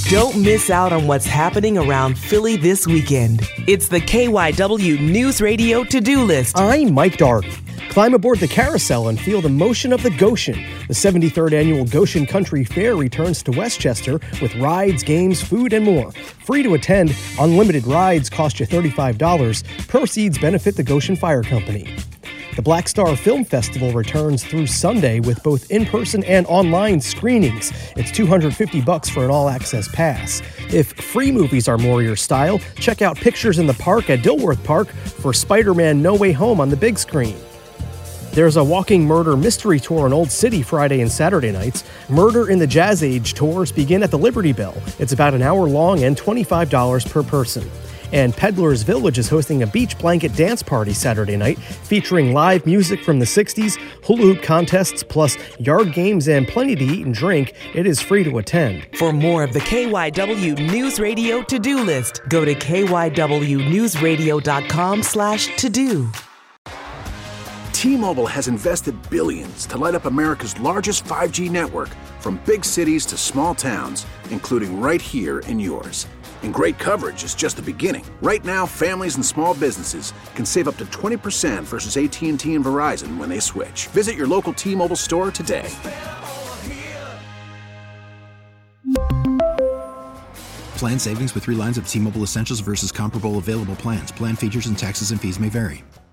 Don't miss out on what's happening around Philly this weekend. It's the KYW News Radio to-do list. I'm Mike Darby. Climb aboard the carousel and feel the motion of the Goshen. The 73rd Annual Goshen Country Fair returns to Westchester with rides, games, food, and more. Free to attend, unlimited rides cost you $35. Proceeds benefit the Goshen Fire Company. The Black Star Film Festival returns through Sunday with both in-person and online screenings. It's $250 for an all-access pass. If free movies are more your style, check out Pictures in the Park at Dilworth Park for Spider-Man No Way Home on the big screen. There's a walking murder mystery tour in Old City Friday and Saturday nights. Murder in the Jazz Age tours begin at the Liberty Bell. It's about an hour long and $25 per person. And Peddler's Village is hosting a beach blanket dance party Saturday night, featuring live music from the 60s, hula hoop contests, plus yard games and plenty to eat and drink. It is free to attend. For more of the KYW News Radio to-do list, go to kywnewsradio.com/to-do. T-Mobile has invested billions to light up America's largest 5G network, from big cities to small towns, including right here in yours. And great coverage is just the beginning. Right now, families and small businesses can save up to 20% versus AT&T and Verizon when they switch. Visit your local T-Mobile store today. Plan savings with 3 lines of T-Mobile Essentials versus comparable available plans. Plan features and taxes and fees may vary.